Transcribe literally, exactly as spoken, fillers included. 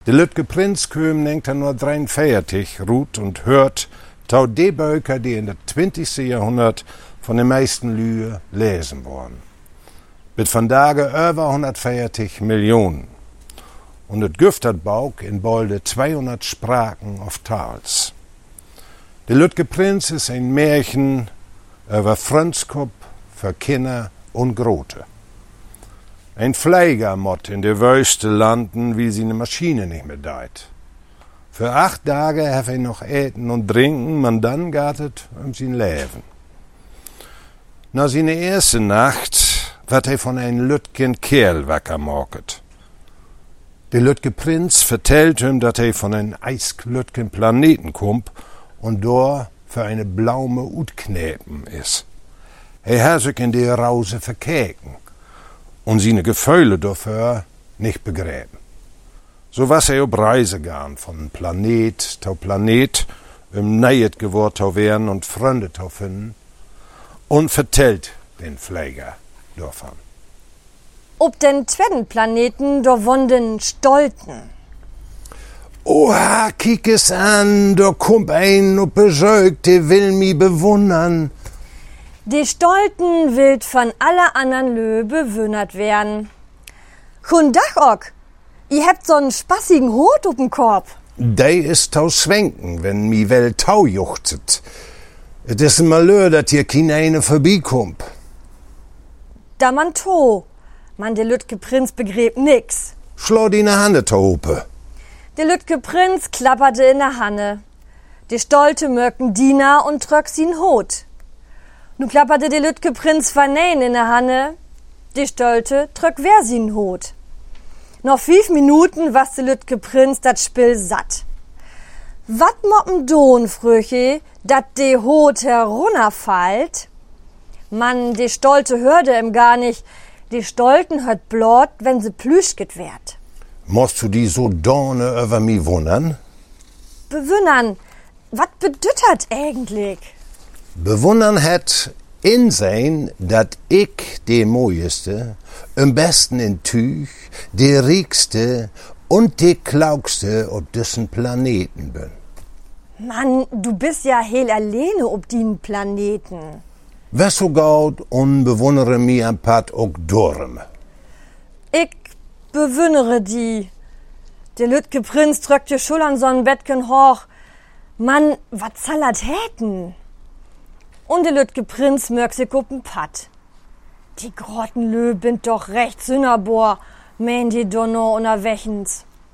De Lütke Prinz köm negenhonderddreiundvierzig ruht und hört tau de Böker, die in der twintigste Jahrhundert von den meisten Lühe lesen worden. Mit von Tage über hundertvierzig Millionen. Und et güftert Bauk in bolde zweihundert Sprachen auf Tals. De Lütke Prinz ist ein Märchen über Frönskop für Kinder und Grote. Ein Pfleger mott in der Wüste landen, wie sie ne Maschine nicht mehr deit. Für acht Tage hef er noch eten und trinken, man dann gartet um sein Leben. Na seine erste Nacht wird er von einem Lütgen Kerl wackermorket. Der Lütke Prinz vertellt ihm, dass er von einem eisklütgen Planeten kommt und dort für eine blaume Utknepen ist. Er hat sich in die Rause verkeken und seine Gefühle dafür nicht begräben. So was er auf Reise gegangen, von Planet zu Planet, um nähet geworden zu werden und Freunde zu finden, und vertellt den Pfleger davon. Ob den zweiten Planeten, da wohnen Stolten. Oha, kiek es an, da kommt ein und besäugt, der will mi bewundern. Die Stolten will von aller anderen Lö bewundert werden. Kun Dach auch, ihr habt so'n spassigen Hut up'n Korb. Dei ist tau schwenken, wenn mi wel tau juchtet. Et is ein Malheur, dat hier kein eine vorbeikommt. Da man to, man de Lütke Prinz begräbt nix. Schlau die in der Hand taupe. Der Lütke Prinz klapperte in der Hanne. Die Stolte möcken Diener und tröck sin Hut. Nu klapperte der Lütke Prinz vernähen in der Hanne. Die Stolte tröck wer sin Hut. Noch fünf Minuten was der Lütke Prinz dat Spiel satt. Wat moppen don, Fröche, dat de Hut herunterfallt? Mann, die Stolte hörte ihm gar nicht. Die Stolten hört blot, wenn se plüschget werd. Musst du die so dorne über mi wundern? Bewundern, wat bedüttert eigentlich? Bewundern hat in sein, dat ich de mooiste, am besten in Tüch, de riekste und de klaugste ob diesen Planeten bin. Mann, du bist ja heel alleine ob den Planeten. Wes so gaut und bewundere mi am Pat auch dorm. Ich bewundere die. Der Lütke Prinz drückt die Schultern so'n Bettgen hoch. Mann, wat soll dat häten? Und der Lütke Prinz mögt sich up'n Pat. Die Grottenlö bin doch recht Sünnerbor, mähen die Donno unterwächens.